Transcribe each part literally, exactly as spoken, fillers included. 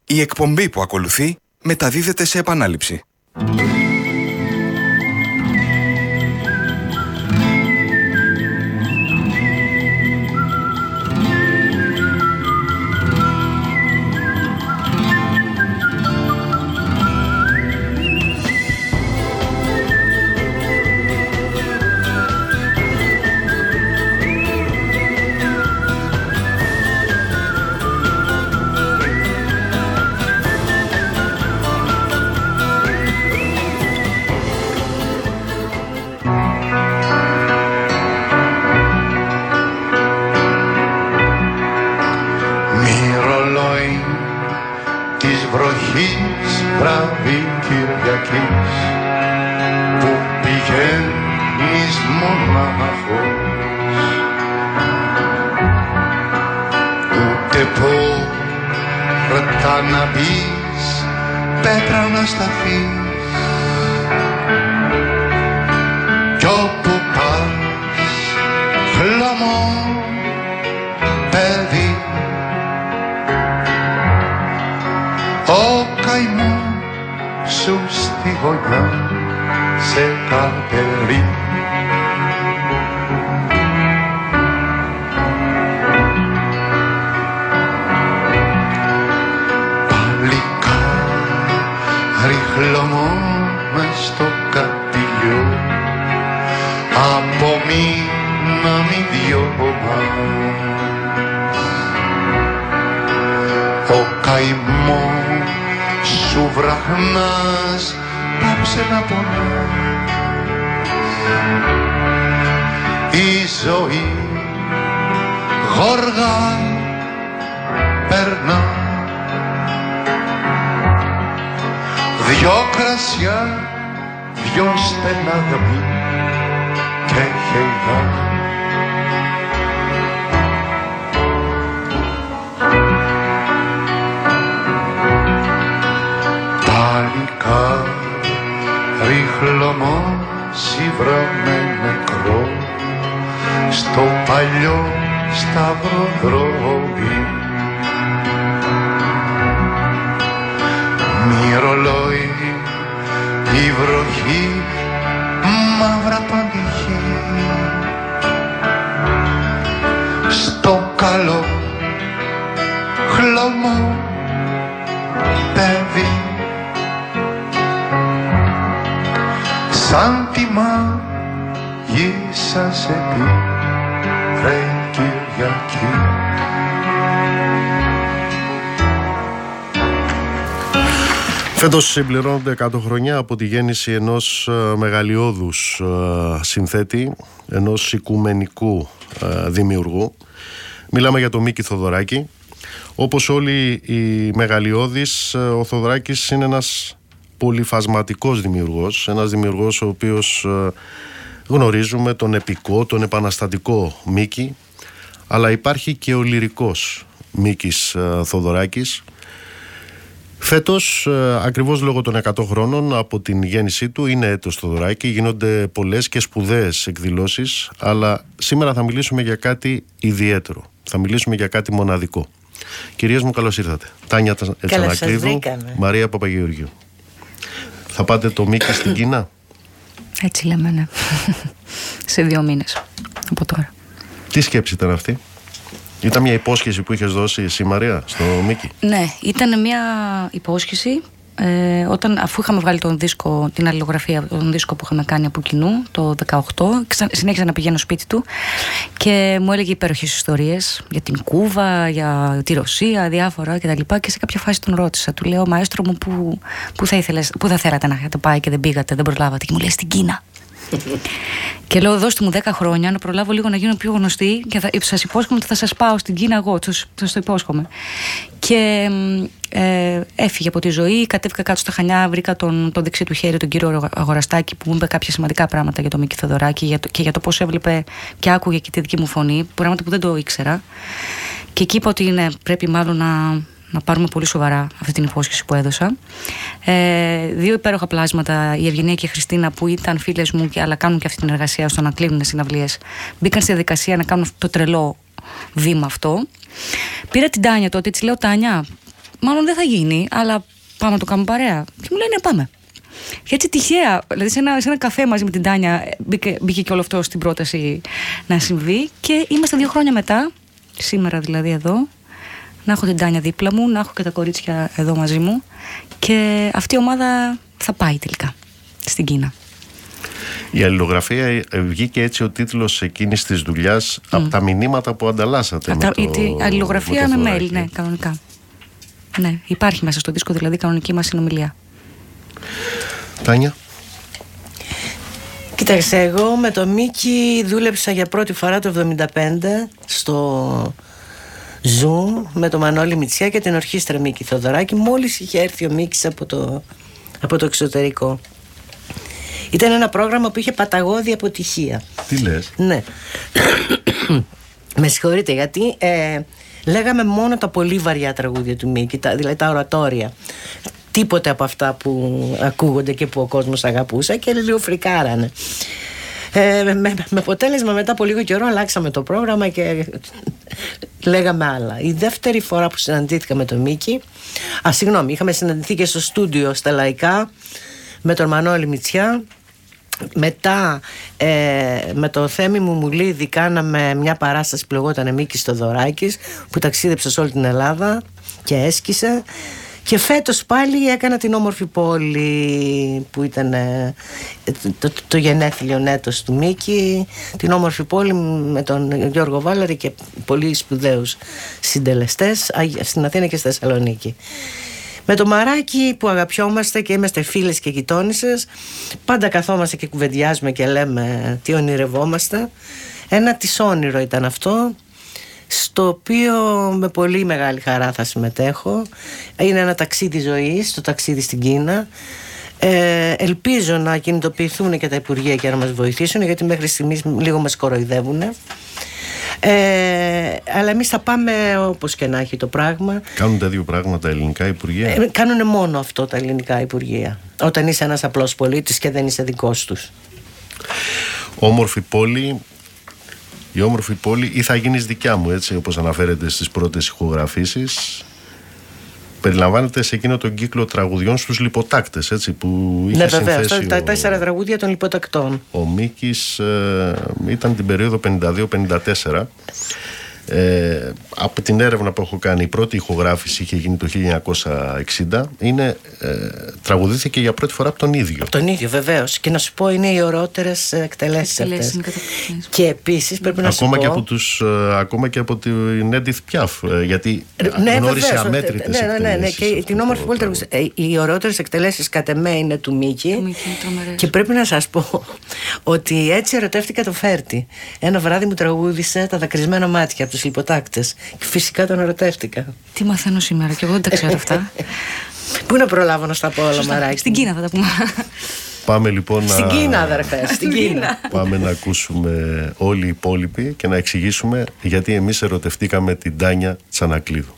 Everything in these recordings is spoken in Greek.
Η εκπομπή που ακολουθεί μεταδίδεται σε επανάληψη. Φέτος συμπληρώνονται εκατό χρόνια από τη γέννηση ενός μεγαλειώδους συνθέτη, ενός οικουμενικού δημιουργού. Μιλάμε για τον Μίκη Θοδωράκη. Όπως όλοι οι μεγαλειώδεις, ο Θοδωράκης είναι ένας πολυφασματικός δημιουργός, ένας δημιουργός ο οποίος γνωρίζουμε τον επικό, τον επαναστατικό Μίκη, αλλά υπάρχει και ο λυρικός Μίκης Θοδωράκης. Φέτος, ακριβώς λόγω των εκατό χρόνων από την γέννησή του, είναι έτος Θοδωράκη, γίνονται πολλές και σπουδαίες εκδηλώσεις, αλλά σήμερα θα μιλήσουμε για κάτι ιδιαίτερο, θα μιλήσουμε για κάτι μοναδικό. Κυρίες μου, καλώς ήρθατε. Τάνια Ετσανακλείδου, Μαρία Παπαγεωργίου. Θα πάτε το Μίκη στην Κίνα? Έτσι λέμε, ναι. Σε δύο μήνες από τώρα. Τι σκέψη ήταν αυτή? Ήταν μια υπόσχεση που είχες δώσει εσύ, Μαρία, στο Μίκη? Ναι, ήταν μια υπόσχεση ε, όταν, αφού είχαμε βγάλει τον δίσκο, την αλληλογραφία, τον δίσκο που είχαμε κάνει από κοινού το δεκαοκτώ, συνέχιζα να πηγαίνω σπίτι του και μου έλεγε υπέροχες ιστορίες για την Κούβα, για τη Ρωσία, διάφορα κτλ. Και, και σε κάποια φάση τον ρώτησα, του λέω, μαέστρο μου, που, που, θα, ήθελες, που θα θέλατε να είχατε πάει και δεν πήγατε, δεν προλάβατε? Και μου λέει, στην Κίνα. Και λέω, δώστε μου δέκα χρόνια να προλάβω λίγο να γίνω πιο γνωστή και θα, σας υπόσχομαι ότι θα σας πάω στην Κίνα εγώ, σας το υπόσχομαι. Και ε, έφυγε από τη ζωή, κατέβηκα κάτω στα Χανιά, βρήκα τον, τον δεξί του χέρι, τον κύριο Αγοραστάκη, που μου είπε κάποια σημαντικά πράγματα για τον Μίκη Θοδωράκη για το, και για το πώς έβλεπε και άκουγε και τη δική μου φωνή, πράγματα που δεν το ήξερα. Και εκεί είπα ότι ναι, πρέπει μάλλον να... να πάρουμε πολύ σοβαρά αυτή την υπόσχεση που έδωσα. Ε, δύο υπέροχα πλάσματα, η Ευγενία και η Χριστίνα, που ήταν φίλες μου και, αλλά κάνουν και αυτή την εργασία ώστε να κλείνουν συναυλίες, μπήκαν στη διαδικασία να κάνουν το τρελό βήμα αυτό. Πήρα την Τάνια τότε, της λέω, Τάνια, μάλλον δεν θα γίνει, αλλά πάμε να το κάνουμε παρέα. Και μου λέει ναι, πάμε. Και έτσι τυχαία, δηλαδή σε ένα, σε ένα καφέ μαζί με την Τάνια μπήκε, μπήκε και όλο αυτό στην πρόταση να συμβεί. Και είμαστε δύο χρόνια μετά, σήμερα δηλαδή εδώ, να έχω την Τάνια δίπλα μου, να έχω και τα κορίτσια εδώ μαζί μου. Και αυτή η ομάδα θα πάει τελικά στην Κίνα. Η αλληλογραφία βγήκε έτσι ο τίτλος εκείνης της δουλειάς mm. από τα μηνύματα που ανταλλάσσατε. Με τα, το, η αλληλογραφία με, με mail, ναι, κανονικά. Ναι, υπάρχει μέσα στο δίσκο δηλαδή κανονική μας συνομιλία. Τάνια. Κοίταξε, εγώ με το Μίκη δούλεψα για πρώτη φορά το εβδομήντα πέντε στο Zoom με το Μανώλη Μητσιά και την ορχήστρα Μίκη Θοδωράκη. Μόλις είχε έρθει ο Μίκης από το, από το εξωτερικό. Ήταν ένα πρόγραμμα που είχε παταγώδη αποτυχία. Τι λες? Ναι. Με συγχωρείτε γιατί ε, λέγαμε μόνο τα πολύ βαριά τραγούδια του Μίκη, τα, δηλαδή τα ορατόρια. Τίποτε από αυτά που ακούγονται και που ο κόσμος αγαπούσε και λίγο φρικάρανε. Ε, με, με αποτέλεσμα μετά από λίγο καιρό αλλάξαμε το πρόγραμμα και λέγαμε άλλα. Η δεύτερη φορά που συναντήθηκα με τον Μίκη, α, συγγνώμη, είχαμε συναντηθεί και στο στούντιο στα Λαϊκά με τον Μανώλη Μητσιά. Μετά ε, με το Θέμη μου Μουλίδη κάναμε μια παράσταση που λεγόταν Μίκης Θοδωράκης, που ταξίδεψε σε όλη την Ελλάδα και έσκησε. Και φέτος πάλι έκανα την Όμορφη Πόλη, που ήταν ε, το, το, το γενέθλιον έτος του Μίκη. Την Όμορφη Πόλη με τον Γιώργο Βάλαρη και πολύ σπουδαίους συντελεστές στην Αθήνα και στη Θεσσαλονίκη. Με το Μαράκι που αγαπιόμαστε και είμαστε φίλες και γειτόνισσες, πάντα καθόμαστε και κουβεντιάζουμε και λέμε τι ονειρευόμαστε. Ένα της όνειρο ήταν αυτό, στο οποίο με πολύ μεγάλη χαρά θα συμμετέχω. Είναι ένα ταξίδι ζωής, το ταξίδι στην Κίνα. Ε, ελπίζω να κινητοποιηθούν και τα Υπουργεία και να μας βοηθήσουν, γιατί μέχρι στιγμής λίγο μας κοροϊδεύουν. Ε, αλλά εμείς θα πάμε όπως και να έχει το πράγμα. Κάνουν τα δύο πράγματα τα ελληνικά Υπουργεία? Ε, κάνουν μόνο αυτό τα ελληνικά Υπουργεία, όταν είσαι ένας απλός πολίτης και δεν είσαι δικός τους. Όμορφη Πόλη. Η Όμορφη Πόλη ή θα γίνεις δικιά μου, έτσι όπως αναφέρεται στις πρώτες ηχογραφήσεις, περιλαμβάνεται σε εκείνο τον κύκλο τραγουδιών στους Λιποτάκτες, έτσι, που είχε ναι, συνθέσει βεβαίως, τα ο... τέσσερα τραγούδια των Λιποτακτών. Ο Μίκης ε, ήταν την περίοδο πενήντα δύο πενήντα τέσσερα. Ε, από την έρευνα που έχω κάνει, η πρώτη ηχογράφηση είχε γίνει το χίλια εννιακόσια εξήντα. Είναι, ε, τραγουδήθηκε για πρώτη φορά από τον ίδιο. Από τον ίδιο, βεβαίως. Και να σου πω, είναι οι ωραιότερες εκτελέσεις αυτές. Και επίσης πρέπει να ακόμα σου και πω. Από τους, ε, ακόμα και από την Edith Piaf, ε, γιατί ναι, γνώρισε βεβαίως, αμέτρητες ναι, ναι, ναι, ναι, και την Όμορφη Πόλη. Ε, οι ωραιότερες εκτελέσεις κατ' εμέ είναι του Μίκη. Και πρέπει να σας πω ότι έτσι ερωτεύτηκα το Φέρτη. Ένα βράδυ μου τραγούδισε τα δακρυσμένα μάτια από τους Λιποτάκτες. Και φυσικά τον ερωτεύτηκα. Τι μαθαίνω σήμερα και εγώ δεν τα ξέρω αυτά. Πού να προλάβω να στα πω όλα, Μαράκι? Στην Κίνα θα τα πούμε. Πάμε λοιπόν να... Στην Κίνα, αδερφέ, στην Κίνα. Πάμε να ακούσουμε όλοι οι υπόλοιποι και να εξηγήσουμε γιατί εμείς ερωτευτήκαμε την Τάνια Τσανακλείδου.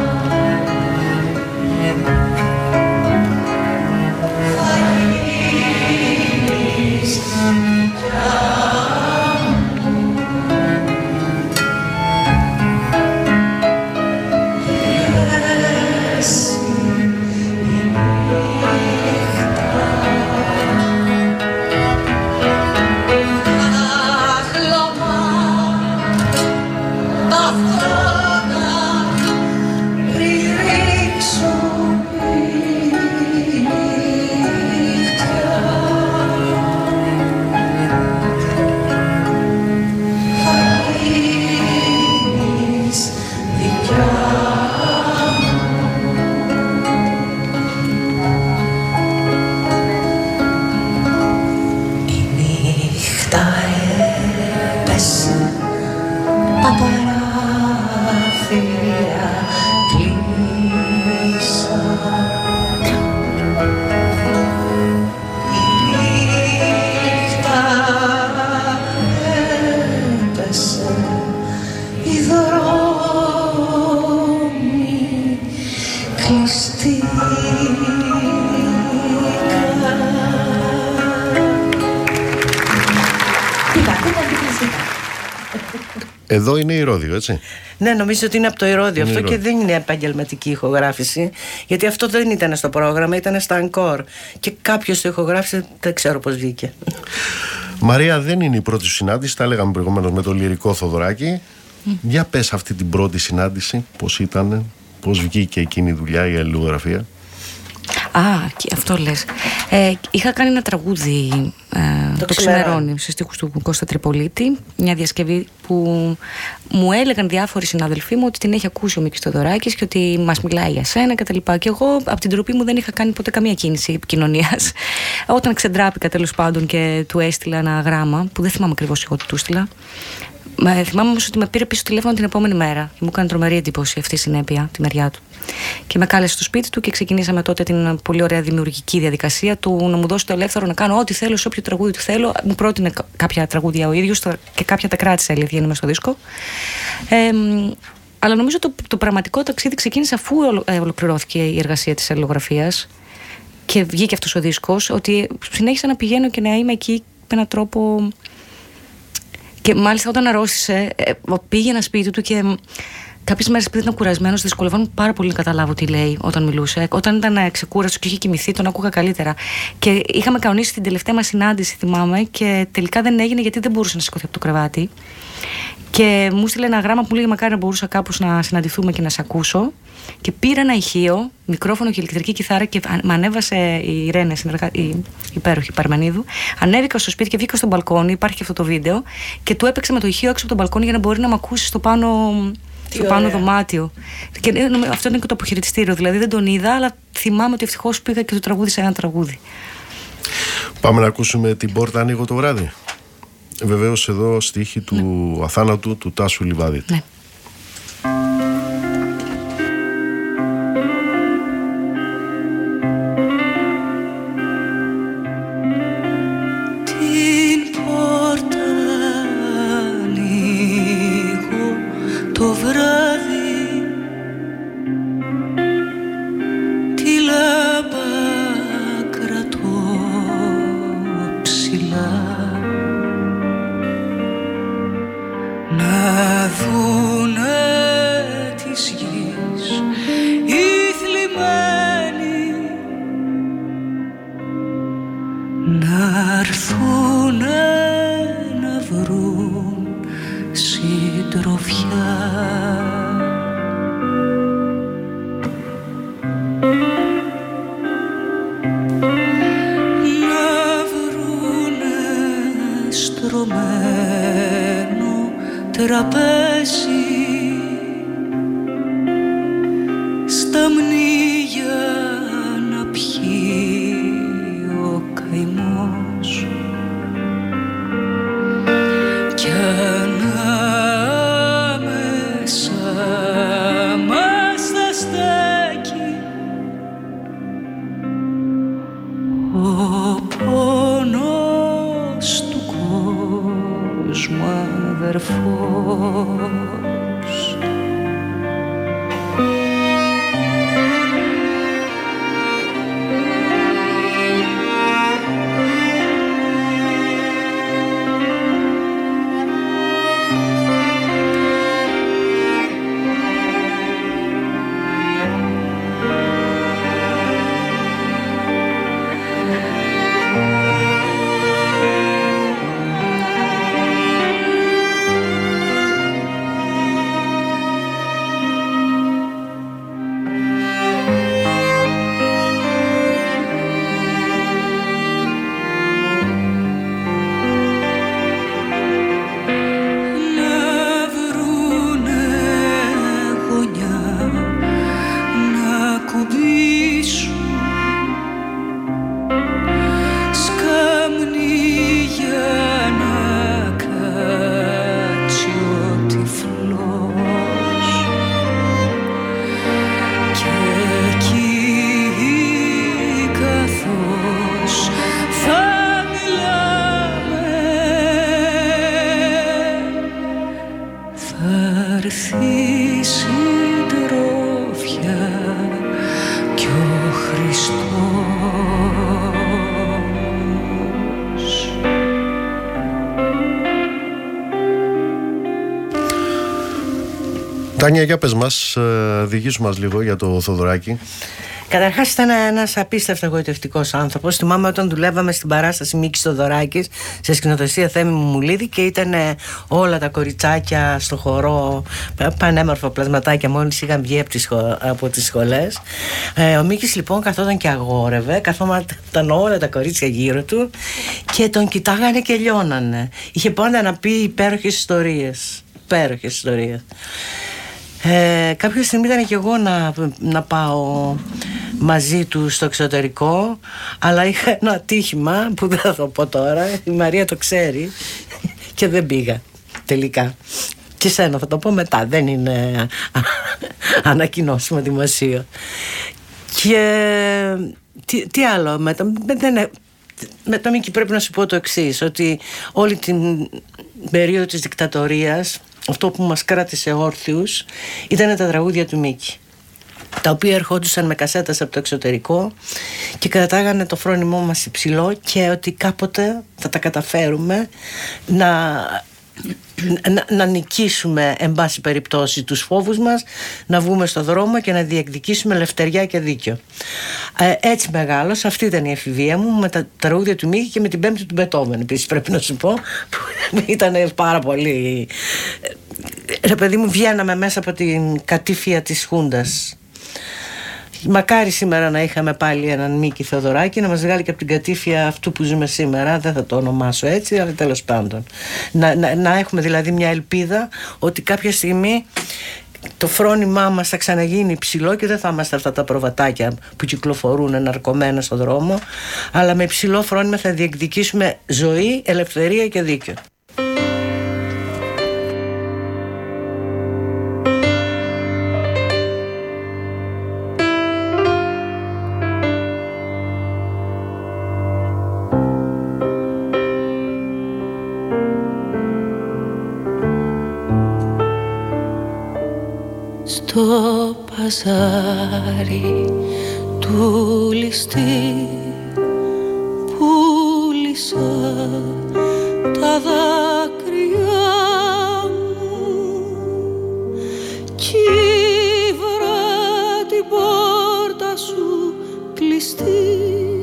Bye. Εδώ είναι Ηρώδειο, έτσι. Ναι, νομίζω ότι είναι από το Ηρώδειο αυτό Ηρώδειο. Και δεν είναι επαγγελματική ηχογράφηση. Γιατί αυτό δεν ήταν στο πρόγραμμα, ήταν στα Ανκόρ. Και κάποιος το ηχογράφησε, δεν ξέρω πώς βγήκε. Μαρία, δεν είναι η πρώτη σου συνάντηση, τα λέγαμε προηγουμένως με το λυρικό Θοδωράκη. Mm. Για πες αυτή την πρώτη συνάντηση, πώς ήταν, πώς βγήκε εκείνη η δουλειά, η αλληλογραφία. Α, αυτό λες. Ε, είχα κάνει ένα τραγούδι, ε, το, το Ξημερώνει, σε στίχους του Κώστα Τριπολίτη, μια διασκευή που μου έλεγαν διάφοροι συναδελφοί μου ότι την έχει ακούσει ο Μίκης Θοδωράκης και ότι μας μιλάει για σένα κτλ. Και εγώ από την τροπή μου δεν είχα κάνει ποτέ καμία κίνηση επικοινωνίας. Όταν ξεντράπηκα τέλος πάντων και του έστειλα ένα γράμμα, που δεν θυμάμαι ακριβώς εγώ τι του έστειλα. Με, θυμάμαι όμως ότι με πήρε πίσω τηλέφωνο την επόμενη μέρα και μου έκανε τρομερή εντύπωση αυτή η συνέπεια, τη μεριά του. Και με κάλεσε στο σπίτι του και ξεκινήσαμε τότε την πολύ ωραία δημιουργική διαδικασία του να μου δώσει το ελεύθερο να κάνω ό,τι θέλω, σε όποιο τραγούδι του θέλω. Μου πρότεινε κάποια τραγούδια ο ίδιος και κάποια τα κράτησε, αλήθεια είναι, μες στο δίσκο. Ε, αλλά νομίζω το, το πραγματικό ταξίδι ξεκίνησε αφού ολοκληρώθηκε η εργασία της αλληλογραφίας και βγήκε αυτός ο δίσκος, ότι συνέχισα να πηγαίνω και να είμαι εκεί με έναν τρόπο. Και μάλιστα όταν αρρώστησε, πήγαινα σπίτι του και κάποιες μέρες επειδή ήταν κουρασμένος, δυσκολευόμουν πάρα πολύ να καταλάβω τι λέει όταν μιλούσε. Όταν ήταν ξεκούραστος και είχε κοιμηθεί, τον άκουγα καλύτερα. Και είχαμε κανονίσει την τελευταία μας συνάντηση, θυμάμαι, και τελικά δεν έγινε γιατί δεν μπορούσε να σηκωθεί από το κρεβάτι. Και μου στείλε ένα γράμμα που μου λέγε μακάρι να μπορούσα κάπως να συναντηθούμε και να σε ακούσω. Και πήρα ένα ηχείο, μικρόφωνο και ηλεκτρική κιθάρα και με ανέβασε η Ρένε, συνεργα... η υπέροχη Παρμανίδου. Ανέβηκα στο σπίτι και βγήκα στο μπαλκόνι, υπάρχει και αυτό το βίντεο. Και του έπαιξα με το ηχείο έξω από τον μπαλκόνι για να μπορεί να με ακούσει στο πάνω, στο πάνω δωμάτιο. Και αυτό ήταν και το αποχαιρετιστήριο. Δηλαδή δεν τον είδα, αλλά θυμάμαι ότι ευτυχώς πήγα και του τραγούδισα ένα τραγούδι. Πάμε να ακούσουμε την Πόρτα ανοίγω το βράδυ. Βεβαίως εδώ στίχη του ναι. αθάνατου του Τάσου Λιβάδη. Ναι. Τάνια, για πες μας, διηγήσου μας λίγο για το Θοδωράκη. Καταρχάς ήταν ένας απίστευτα εγωιτευτικός άνθρωπος. Θυμάμαι όταν δουλεύαμε στην παράσταση Μίκης Θοδωράκης σε σκηνοθεσία Θέμη Μουμουλίδη και ήταν όλα τα κοριτσάκια στο χορό, πανέμορφα πλασματάκια, μόλις είχαν βγει από τις, από τις σχολές. Ε, ο Μίκης λοιπόν καθόταν και αγόρευε, καθόταν όλα τα κορίτσια γύρω του και τον κοιτάγανε και λιώνανε. Είχε πάντα να πει υπέροχες ιστορίες, υπέροχες ιστορίες. Ε, κάποια στιγμή ήταν και εγώ να, να πάω μαζί του στο εξωτερικό, αλλά είχα ένα ατύχημα που δεν θα το πω τώρα, η Μαρία το ξέρει και δεν πήγα τελικά. Και σένα θα το πω μετά, δεν είναι ανακοινώσιμο δημοσίο. Και τι, τι άλλο με το, δεν, με το Μίκη πρέπει να σου πω το εξής, ότι όλη την περίοδο της δικτατορίας αυτό που μας κράτησε όρθιους ήταν τα τραγούδια του Μίκη, τα οποία ερχόντουσαν με κασέτας από το εξωτερικό και κρατάγανε το φρόνιμό μας υψηλό και ότι κάποτε θα τα καταφέρουμε να, να, να νικήσουμε εν πάση περιπτώσει τους φόβους μας, να βγούμε στο δρόμο και να διεκδικήσουμε ελευθεριά και δίκιο. Ε, έτσι μεγάλωσα, αυτή ήταν η εφηβεία μου με τα τραγούδια του Μίκη και με την πέμπτη του Μπετόβεν επίσης πρέπει να σου πω, που ήταν πάρα πολύ... Ρε παιδί μου, βγαίναμε μέσα από την κατήφια της Χούντας. Μακάρι σήμερα να είχαμε πάλι έναν Μίκη Θοδωράκη να μας βγάλει και από την κατήφια αυτού που ζούμε σήμερα. Δεν θα το ονομάσω έτσι, αλλά τέλος πάντων να, να, να έχουμε δηλαδή μια ελπίδα ότι κάποια στιγμή το φρόνημά μας θα ξαναγίνει υψηλό και δεν θα είμαστε αυτά τα προβατάκια που κυκλοφορούν ναρκωμένα στον δρόμο, αλλά με υψηλό φρόνημα θα διεκδικήσουμε ζωή, ελευθερία και δίκιο. Στο παζάρι του ληστή πούλησα τα δάκρυα μου κι βρά την πόρτα σου κλειστή.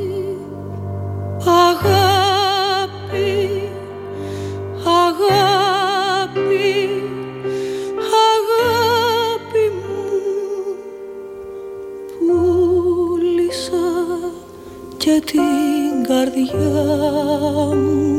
Αγάπη, αγάπη, αγάπη μου, πούλησα και την καρδιά μου.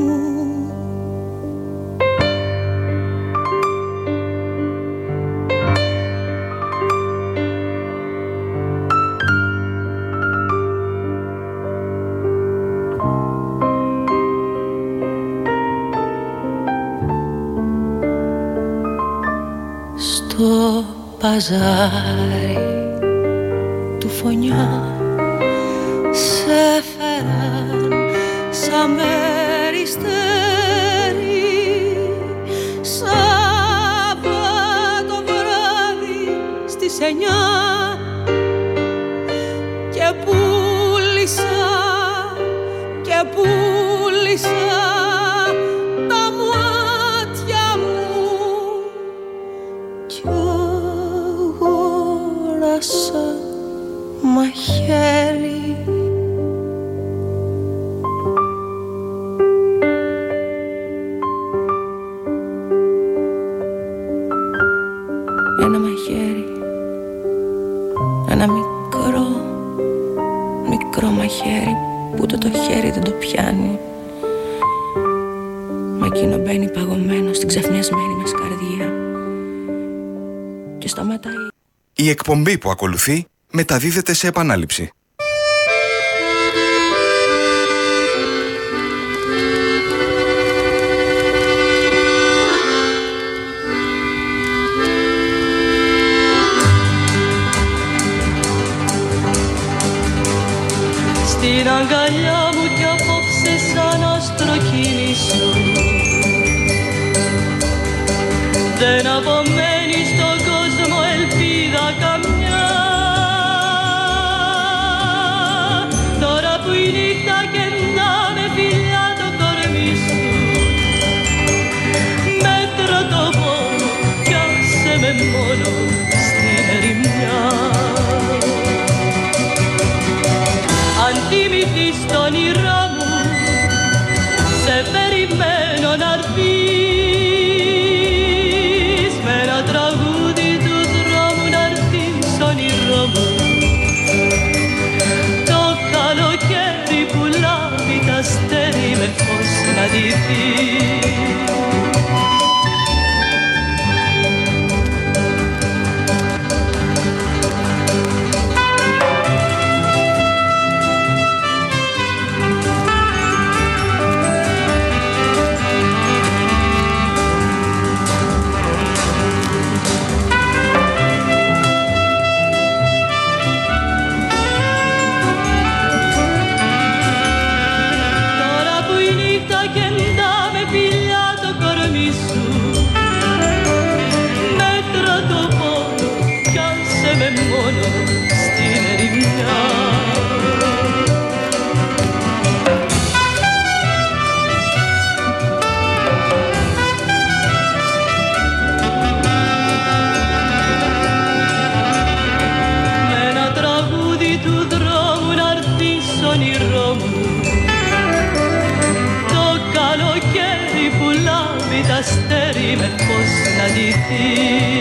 Στο παζάρι του φωνιά σε φέραν σαν περιστέρι, Σάββατο βράδυ στις εννιά και πούλησα και πούλησα τα μάτια μου κι αγόρασα μαχαίρι. Ένα μαχαίρι, ένα μικρό, μικρό μαχαίρι που ούτε το χέρι δεν το πιάνει, μα εκείνο μπαίνει παγωμένο στην ξαφνιασμένη μας καρδιά και σταματάει. Η εκπομπή που ακολουθεί μεταδίδεται σε επανάληψη. Στην αγκαλιά μου κι απόψε σαν άστρο κινήσω, δεν απομένει στον κόσμο ελπίδα καμιά. Τώρα που η νύχτα κεντά με φιλιά το κορμί σου, μέτρα το πόνο κι άσε με μόνο. στο όνειρό μου, σε περιμένω να'ρθείς, με ένα τραγούδι του δρόμου να'ρθείς στο όνειρό μου. Το καλοκαίρι που λάβει τ' αστέρι με φως να ντυθείς. Αστέρι με φως να ντυθεί.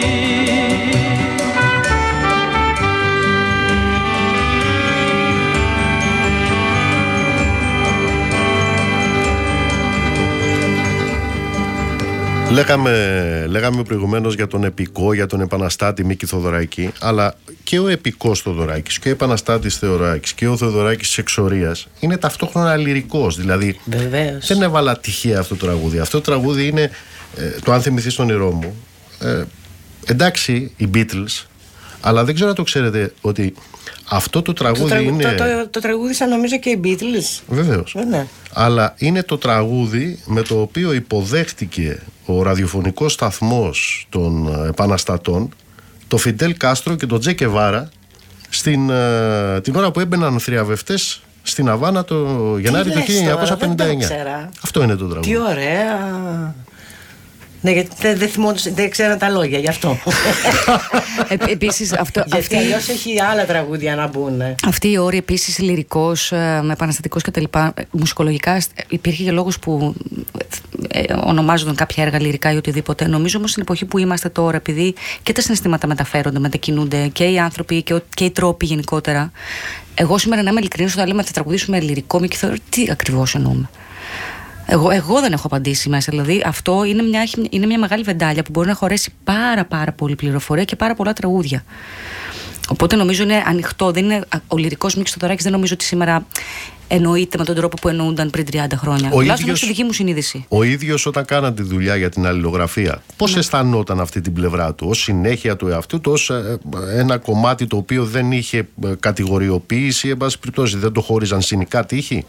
Λέγαμε, λέγαμε προηγουμένως για τον επικό, για τον επαναστάτη Μίκη Θοδωράκη, αλλά και ο επικός Θοδωράκης και ο επαναστάτης Θεοδωράκης και ο Θεοδωράκης της Εξορίας είναι ταυτόχρονα λυρικός. Δηλαδή βεβαίως. Δεν έβαλα τυχαία αυτό το τραγούδι. Αυτό το τραγούδι είναι ε, το «Αν θυμηθείς τον όνειρό μου». Ε, εντάξει, οι Beatles, αλλά δεν ξέρω αν το ξέρετε ότι αυτό το τραγούδι το τραγου... είναι. Το, το, το τραγούδισαν νομίζω και οι Beatles. Βεβαίως. Ναι. Αλλά είναι το τραγούδι με το οποίο υποδέχτηκε ο ραδιοφωνικός σταθμός των επαναστατών το Φιντέλ Κάστρο και τον Τζε Κεβάρα στην, την ώρα που έμπαιναν θριαβευτές στην Αβάνα το Γενάρη του χίλια εννιακόσια πενήντα εννιά. Αυτό είναι το τραγούδι. Τι ωραία. Ναι, γιατί δεν, δεν, δεν ξέρω τα λόγια, γι' αυτό. Ε, επίσης, αυτό γιατί αυτή... αλλιώς έχει άλλα τραγούδια να μπουν. Αυτή η όρη επίσης λυρικός, με επαναστατικός κτλ. Μουσικολογικά υπήρχε και λόγος που ε, ονομάζονταν κάποια έργα λυρικά ή οτιδήποτε. Νομίζω όμως στην εποχή που είμαστε τώρα, επειδή και τα συναισθήματα μεταφέρονται, μετακινούνται και οι άνθρωποι και, ο, και οι τρόποι γενικότερα. Εγώ σήμερα, να είμαι ειλικρινής, όταν λέμε θα τραγουδήσουμε λυρικό, Μίκη Θοδωράκη, τι ακριβώς εννοούμε. Εγώ, εγώ δεν έχω απαντήσει μέσα. Δηλαδή, αυτό είναι μια, είναι μια μεγάλη βεντάλια που μπορεί να χωρέσει πάρα πάρα πολύ πληροφορία και πάρα πολλά τραγούδια. Οπότε νομίζω είναι ανοιχτό. Δεν είναι, ο λυρικός Μίκης Θοδωράκης δεν νομίζω ότι σήμερα εννοείται με τον τρόπο που εννοούνταν πριν τριάντα χρόνια. Τουλάχιστον στη δική μου συνείδηση. Ο ίδιος όταν κάνατε τη δουλειά για την αλληλογραφία, πώς ναι. αισθανόταν αυτή την πλευρά του, ως συνέχεια του εαυτού του, ως ένα κομμάτι το οποίο δεν είχε κατηγοριοποίηση, εν πάση περιπτώσει, δεν το χώριζαν συνικά τύχη?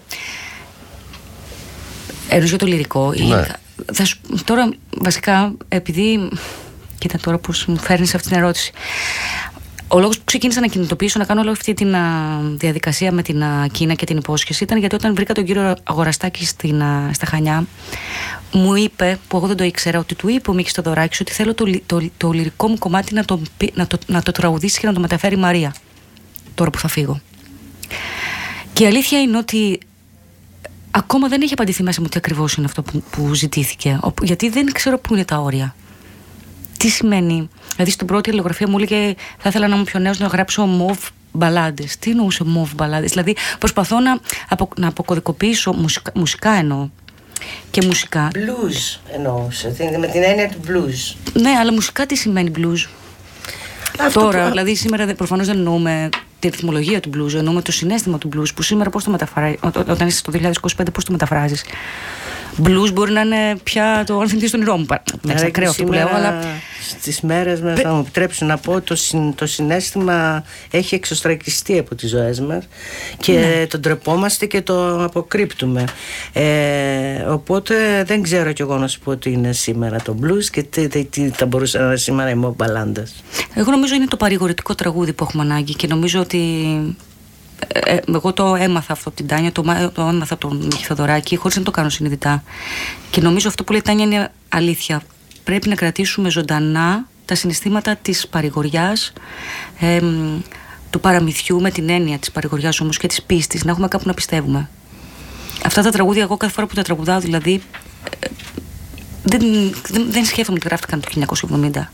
Εννοείς για το λυρικό. Ναι. Θα σου, τώρα βασικά επειδή κοίτα τώρα πως μου φέρνεις αυτή την ερώτηση, ο λόγος που ξεκίνησα να κινητοποιήσω, να κάνω όλη αυτή τη διαδικασία με την α, Κίνα και την υπόσχεση ήταν γιατί όταν βρήκα τον κύριο Αγοραστάκη στην, α, στα Χανιά, μου είπε, που εγώ δεν το ήξερα, ότι του είπε ο Μίκης Θοδωράκης ότι θέλω το, το, το, το λυρικό μου κομμάτι να το, να, το, να το τραγουδήσει και να το μεταφέρει η Μαρία τώρα που θα φύγω. Και η αλήθεια είναι ότι ακόμα δεν έχει απαντηθεί μέσα μου τι ακριβώς είναι αυτό που, που ζητήθηκε. Γιατί δεν ξέρω πού είναι τα όρια. Τι σημαίνει. Δηλαδή στην πρώτη αλληλογραφία μου έλεγε θα ήθελα να είμαι πιο νέος να γράψω μοβ μπαλάντες. Τι εννοούσε μοβ μπαλάντες? Δηλαδή προσπαθώ να, απο, να αποκωδικοποιήσω μουσικά, μουσικά εννοώ. Και μουσικά. Blues εννοούσε. Με την έννοια του blues. Ναι, αλλά μουσικά τι σημαίνει blues? Αυτό τώρα, που... δηλαδή σήμερα προφανώς δεν εννοούμε τη ρυθμολογία του blues, εννοούμε το συναίσθημα του blues που σήμερα πώς το μεταφράζει, όταν είσαι στο δύο χιλιάδες είκοσι πέντε πώς το μεταφράζεις? Blues μπορεί να είναι πια το «Αν θυμηθείς τον όνειρό μου». Εντάξει, ακραίο αυτό που λέω, αλλά στις μέρες μας, θα μου επιτρέψει να πω, το, συν, το συναίσθημα έχει εξωστρακιστεί από τις ζωές μας και ναι. τον τρεπόμαστε και το αποκρύπτουμε. Ε, οπότε δεν ξέρω κι εγώ να σου πω τι είναι σήμερα το blues και τι, τι, τι θα μπορούσε να είναι σήμερα η mob μπαλάντας. Εγώ νομίζω είναι το παρηγορητικό τραγούδι που έχουμε ανάγκη και νομίζω ότι Ε, εγώ το έμαθα αυτό από την Τάνια, το, το έμαθα από τον Μίκη Θοδωράκη, χωρίς να το κάνω συνειδητά. Και νομίζω αυτό που λέει η Τάνια είναι αλήθεια. Πρέπει να κρατήσουμε ζωντανά τα συναισθήματα της παρηγοριάς, ε, του παραμυθιού με την έννοια της παρηγοριάς όμως και της πίστης, να έχουμε κάπου να πιστεύουμε. Αυτά τα τραγούδια, εγώ κάθε φορά που τα τραγουδάω, δηλαδή ε, δεν, δεν, δεν σκέφτομαι ότι γράφτηκαν το χίλια εννιακόσια εβδομήντα.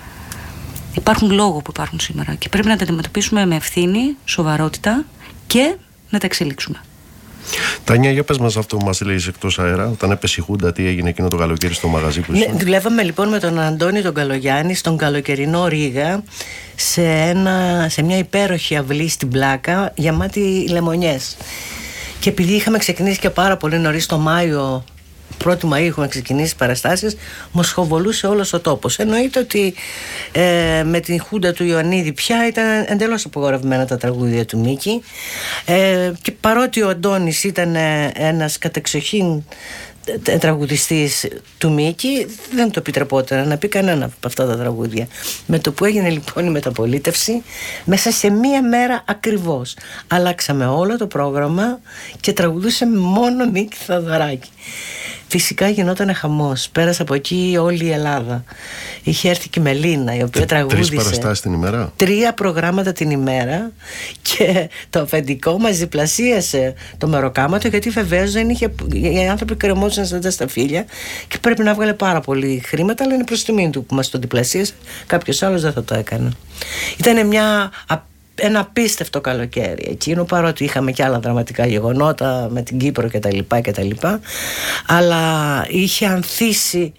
Υπάρχουν λόγοι που υπάρχουν σήμερα και πρέπει να τα αντιμετωπίσουμε με ευθύνη, σοβαρότητα και να τα εξελίξουμε. Τάνια, για πες μας αυτό που μας λέει εκτός αέρα, όταν έπεσε η Χούντα, τι έγινε εκείνο το καλοκαίρι στο μαγαζί που ήσουν? Ναι, δουλεύαμε λοιπόν με τον Αντώνη τον Καλογιάννη στον καλοκαιρινό Ρήγα, σε, ένα, σε μια υπέροχη αυλή στην Πλάκα γεμάτη λεμονιές. Και επειδή είχαμε ξεκινήσει και πάρα πολύ νωρίς το Μάιο, πρώτη Μαΐου είχαμε ξεκινήσει παραστάσεις, μοσχοβολούσε όλος ο τόπος. Εννοείται ότι ε, με την Χούντα του Ιωαννίδη πια ήταν εντελώς απογορευμένα τα τραγούδια του Μίκη, ε, και παρότι ο Αντώνης ήταν ένας κατεξοχήν τραγουδιστής του Μίκη, δεν το επιτρεπόταν να πει κανένα από αυτά τα τραγούδια. Με το που έγινε λοιπόν η μεταπολίτευση, μέσα σε μία μέρα ακριβώς αλλάξαμε όλο το πρόγραμμα και τραγουδούσε μόνο Μίκη Θοδωράκη. Φυσικά γινόταν χαμός. Πέρασε από εκεί όλη η Ελλάδα. Είχε έρθει και η Μελίνα, η οποία τραγούδισε. Τρεις παραστάσεις την ημέρα. Τρία προγράμματα την ημέρα. Και το αφεντικό μας διπλασίασε το μεροκάματο, γιατί βεβαίως δεν είχε. Οι άνθρωποι κρεμόντουσαν σαν τα σταφύλια και πρέπει να βγάλε πάρα πολύ χρήματα, αλλά είναι προς τιμή του που μας το διπλασίασε. Κάποιος άλλος δεν θα το έκανε. Ήταν μια. Ένα απίστευτο καλοκαίρι εκείνο, παρότι είχαμε και άλλα δραματικά γεγονότα με την Κύπρο και τα λοιπά και τα λοιπά, αλλά είχε ανθίσει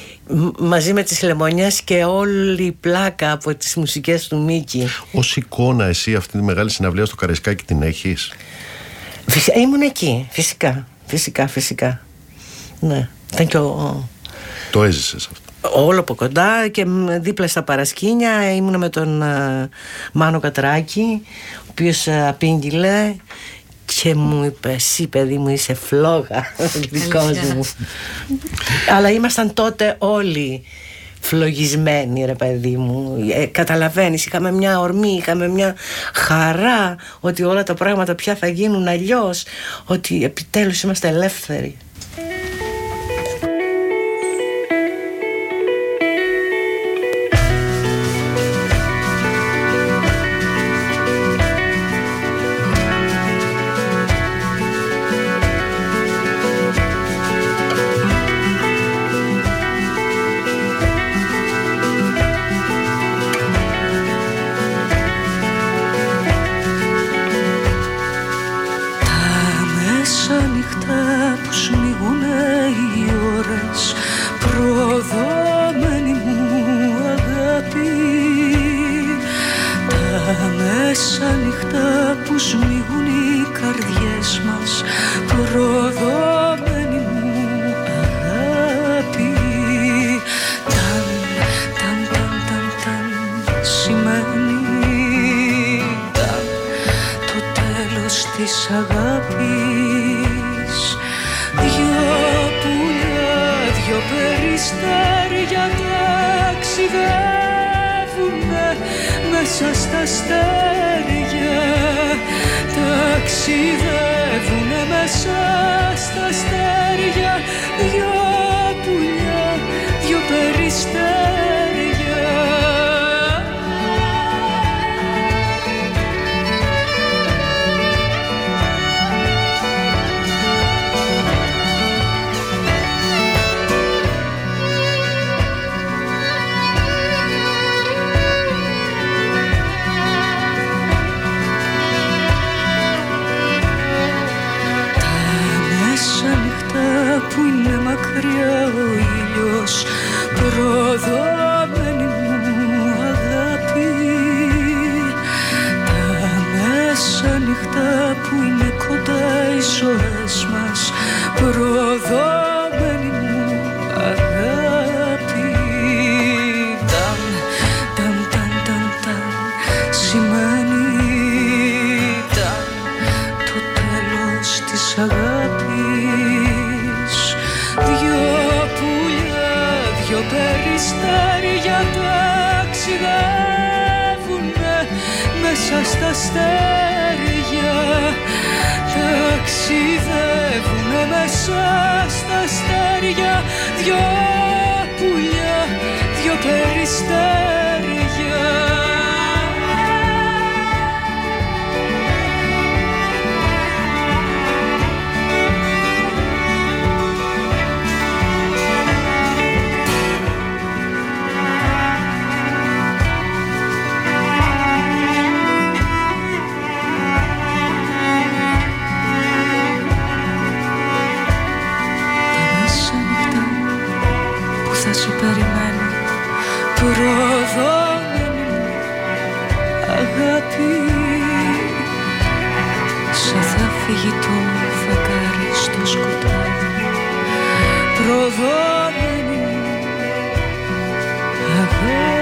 μαζί με τις λεμονιές και όλη η πλάκα από τις μουσικές του Μίκη. Ως εικόνα εσύ αυτή τη μεγάλη συναυλία στο Καραϊσκάκι την έχεις? Φυσικά, ήμουν εκεί, φυσικά, φυσικά, φυσικά. Ναι, ήταν και ο... Το έζησες αυτό? Όλο από κοντά και δίπλα στα παρασκήνια ήμουν με τον uh, Μάνο Κατράκη, ο οποίος uh, απήγγειλε και μου είπε, εσύ παιδί μου είσαι φλόγα δικός μου. Αλλά ήμασταν τότε όλοι φλογισμένοι, ρε παιδί μου, ε, καταλαβαίνεις, είχαμε μια ορμή, είχαμε μια χαρά ότι όλα τα πράγματα πια θα γίνουν αλλιώς, ότι επιτέλους είμαστε ελεύθεροι. σκοτάδι προδόμενη αγάπη.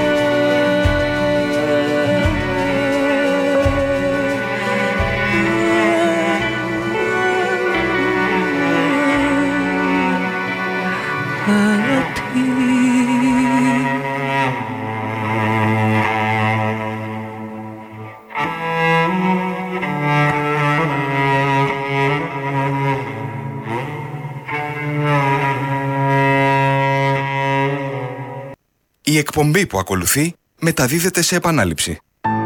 Η εκπομπή που ακολουθεί μεταδίδεται σε επανάληψη.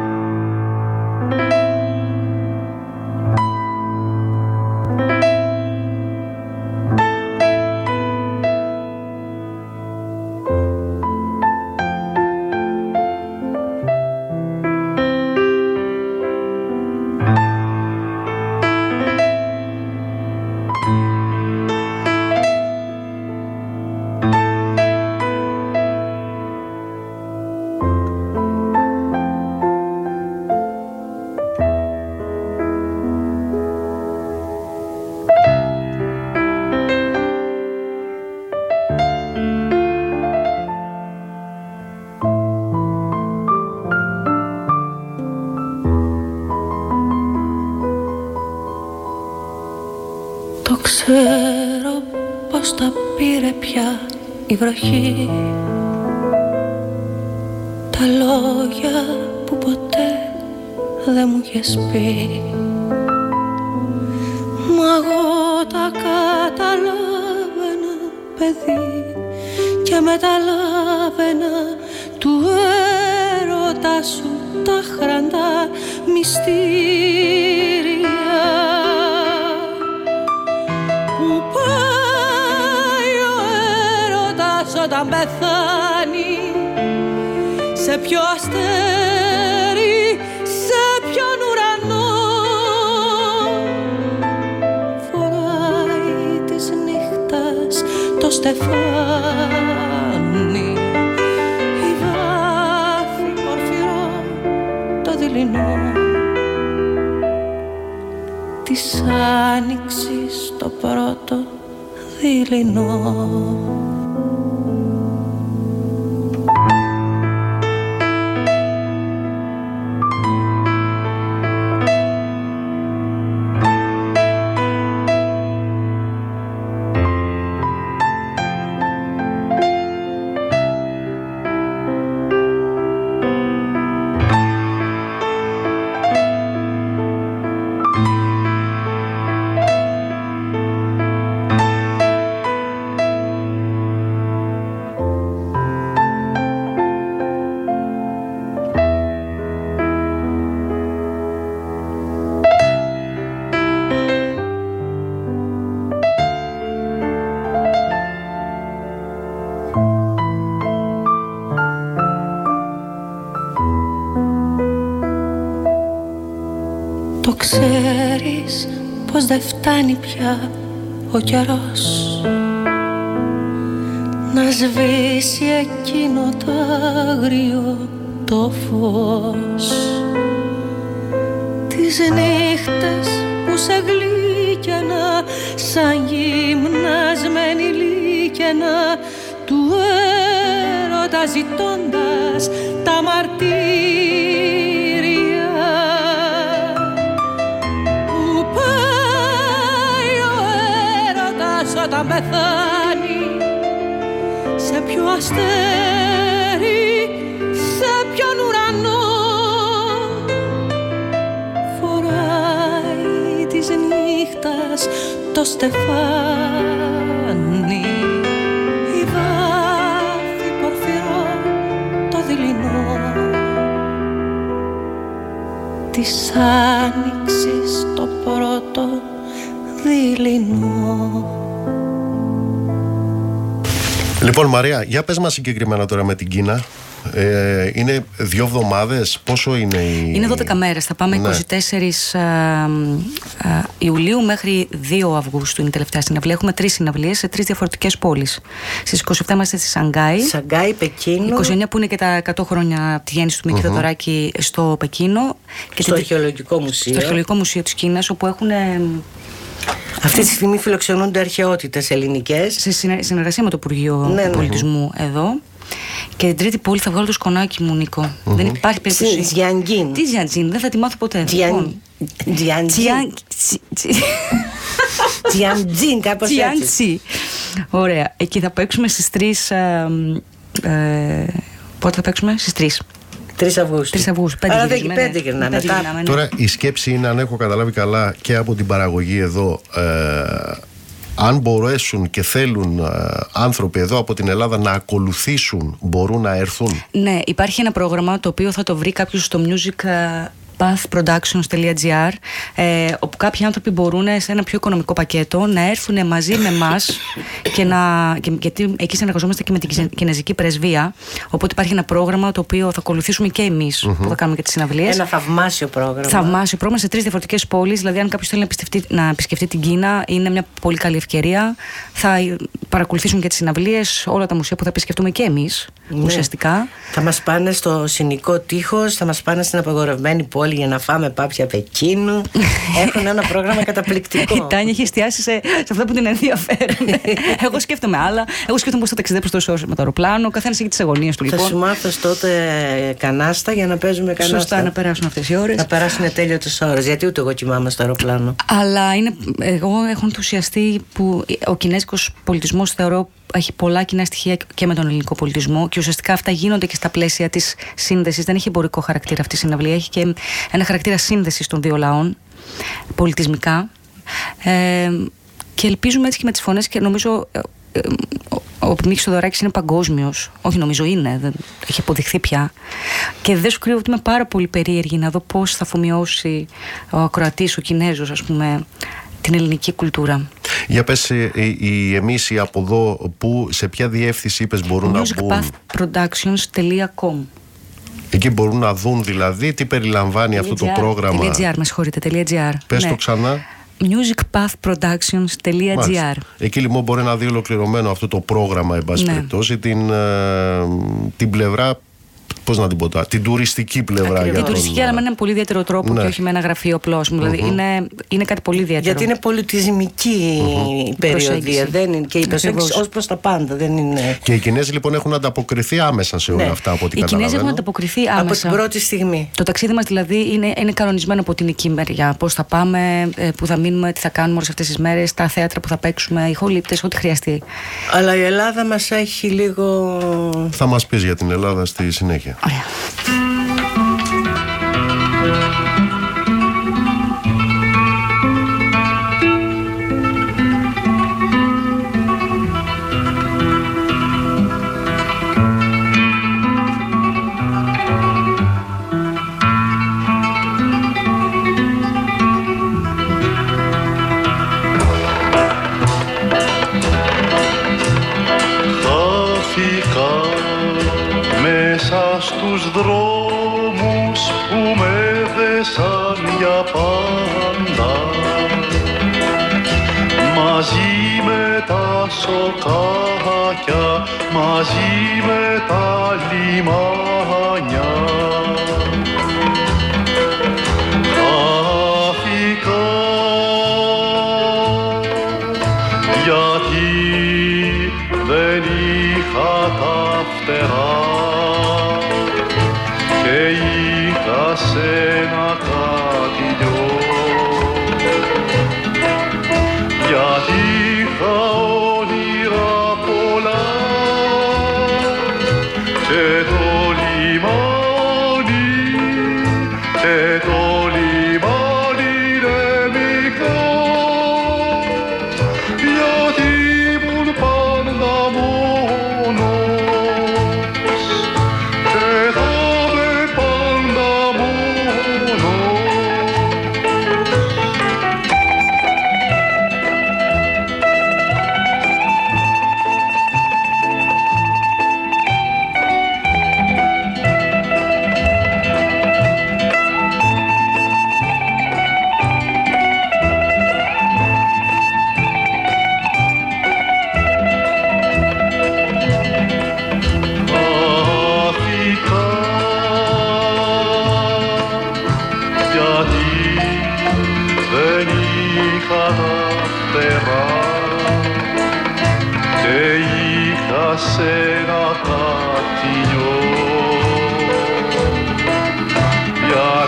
Ξέρω πως τα πήρε πια η βροχή, τα λόγια που ποτέ δεν μου είχες πει. Μα εγώ τα καταλάβαινα, παιδί, και μεταλάβαινα του έρωτα σου τα χραντά μυστήρια. Όταν πεθάνει, σε ποιο αστέρι, σε ποιον ουρανό φοράει της νύχτας το στεφάνι, η βάφη πορφυρό το δειλινό της άνοιξης το πρώτο δειλινό. Ξέρεις πως δεν φτάνει πια ο καιρός να σβήσει εκείνο το άγριο το φως, τις νύχτες που σε γλύκαινα σαν γυμνασμένη λύκαινα του έρωτα ζητώντας τα μαρτύρια. Όταν πεθάνει, σε ποιο αστέρι, σε ποιον ουρανό φοράει της νύχτας το στεφάνι, η βάφη πορφυρό το δειλινό της άνοιξης το πρώτο δειλινό. Λοιπόν, Μαρία, για πες μας συγκεκριμένα τώρα με την Κίνα. Ε, είναι δύο εβδομάδες, πόσο είναι η... Είναι δώδεκα μέρες, θα πάμε, ναι. είκοσι τέσσερις α, α, Ιουλίου μέχρι δύο Αυγούστου είναι η τελευταία συναυλία. Έχουμε τρεις συναυλίες σε τρεις διαφορετικές πόλεις. Στις είκοσι επτά είμαστε στη Σανγκάη, Σανγκάη, Πεκίνο, είκοσι εννιά που είναι και τα εκατό χρόνια από τη γέννηση του Μίκη mm-hmm. Θεοδωράκη στο Πεκίνο και στο, την... Αρχαιολογικό Μουσείο. στο Αρχαιολογικό Μουσείο της Κίνας, όπου έχουν Αυτή τη στιγμή φιλοξενούνται αρχαιότητες ελληνικές. Σε συνεργασία με το Υπουργείο ναι, ναι. Πολιτισμού εδώ. Και την τρίτη πόλη θα βγάλω το σκονάκι μου, Νίκο. Mm-hmm. Δεν υπάρχει περίπτωση. Τζιαντζίν. Τι Τζιαντζίν, δεν θα τη μάθω ποτέ. Τζιαντζίν. Τζιαντζίν, κάπως έτσι. Ωραία. Εκεί θα παίξουμε στις τρεις. Πότε θα παίξουμε? Στις τρεις. τρεις Αυγούστου. τρεις Αυγούστου. Άρα δεν πέντε γυρνάμε. Τώρα η σκέψη είναι, αν έχω καταλάβει καλά και από την παραγωγή εδώ, ε, αν μπορέσουν και θέλουν ε, άνθρωποι εδώ από την Ελλάδα να ακολουθήσουν, μπορούν να έρθουν. Ναι, υπάρχει ένα πρόγραμμα το οποίο θα το βρει κάποιος στο music path productions dot g r, ε, όπου κάποιοι άνθρωποι μπορούν σε ένα πιο οικονομικό πακέτο να έρθουν μαζί με εμάς και να, και, γιατί εκεί συνεργαζόμαστε και με την Κινεζική Πρεσβεία, οπότε υπάρχει ένα πρόγραμμα το οποίο θα ακολουθήσουμε και εμείς mm-hmm. που θα κάνουμε και τις συναυλίες. Ένα θαυμάσιο πρόγραμμα. Θαυμάσιο πρόγραμμα σε τρεις διαφορετικές πόλεις, δηλαδή αν κάποιος θέλει να, να επισκεφτεί την Κίνα είναι μια πολύ καλή ευκαιρία. Θα παρακολουθήσουν και τις συναυλίες, όλα τα μουσεία που θα επισκεφτούμε και εμείς ναι. ουσιαστικά. Θα μας πάνε στο Συνικό Τείχος, θα μας πάνε στην απαγορευμένη πόλη για να φάμε πάπια Πεκίνου. Έχουν ένα πρόγραμμα καταπληκτικό. Η Τάνια έχει εστιάσει σε, σε αυτά που την ενδιαφέρουν. Εγώ σκέφτομαι άλλα. Εγώ σκέφτομαι πώς θα ταξιδέψω τόσο ώρες με το αεροπλάνο. Ο καθένας έχει τις αγωνίες του λοιπόν. Θα σου μάθω τότε κανάστα για να παίζουμε κανάστα. Σωστά, να περάσουν αυτές οι ώρες. Να περάσουν τέλειωτες ώρες. Γιατί ούτε εγώ κοιμάμαι στο αεροπλάνο. Αλλά είναι, εγώ έχω ενθουσιαστεί που ο κινέζικος πολιτισμός θεωρώ έχει πολλά κοινά στοιχεία και με τον ελληνικό πολιτισμό και ουσιαστικά αυτά γίνονται και στα πλαίσια της σύνδεσης. Δεν έχει εμπορικό χαρακτήρα αυτή η συναυλία, έχει και ένα χαρακτήρα σύνδεσης των δύο λαών πολιτισμικά. Ε, και ελπίζουμε έτσι και με τις φωνές και νομίζω ε, ε, ο Μίκης Θοδωράκης είναι παγκόσμιος. Όχι, νομίζω είναι, δεν, έχει αποδειχθεί πια. Και δεν σου κρύβω ότι είμαι πάρα πολύ περίεργη να δω πώς θα αφομοιώσει ο ακροατής, ο Κινέζος, ας πούμε, την ελληνική κουλτούρα. Για πες, οι, οι, εμείς οι από εδώ, που, σε ποια διεύθυνση είπες μπορούν να μπουν? music path productions dot com. Εκεί μπορούν να δουν δηλαδή τι περιλαμβάνει αυτό το πρόγραμμα. .gr, με συγχωρείτε, .gr. Πες ναι. το ξανά. music path productions dot g r. Εκεί λοιπόν μπορεί να δει ολοκληρωμένο αυτό το πρόγραμμα, εν πάση περιπτώσει, την, ε, την πλευρά, πώς να την πω, την τουριστική πλευρά. Την τουριστική, αλλά με έναν πολύ ιδιαίτερο τρόπο ναι. και όχι με ένα γραφείο απλό. Δηλαδή mm-hmm. είναι, είναι κάτι πολύ ιδιαίτερο. Γιατί είναι πολιτισμική mm-hmm. η περιοδία δεν είναι, και η προσέγγιση ως προς τα πάντα. Δεν είναι... Και οι Κινέζοι λοιπόν έχουν ανταποκριθεί άμεσα σε όλα ναι. αυτά από ό,τι καταλαβαίνω. Οι Κινέζοι έχουν ανταποκριθεί άμεσα. Από την πρώτη στιγμή. Το ταξίδι μας δηλαδή είναι, είναι κανονισμένο από την εκεί μεριά. Πώς θα πάμε, πού θα μείνουμε, τι θα κάνουμε όλες αυτές τις μέρες, τα θέατρα που θα παίξουμε, οι χολύπτες, ό,τι χρειαστεί. Αλλά η Ελλάδα μας έχει λίγο. Θα μας πεις για την Ελλάδα στη συνέχεια. Ωραία. Στους δρόμους που με δέσαν για πάντα, μαζί με τα σοκάκια, μαζί με τα λιμάνια. Χάθηκα γιατί δεν είχα τα φτερά και είχα σε ένα κατηλιό, γιατί είχα όνειρα πολλά και το λιμάνι, και το λιμάνι είναι μικρό, γιατί ήμουν πάντα μόνος και θα με πάντα μόνος. Χάθηκα γιατί δεν είχα τα φτερά και είχα σε ένα κατηνιό για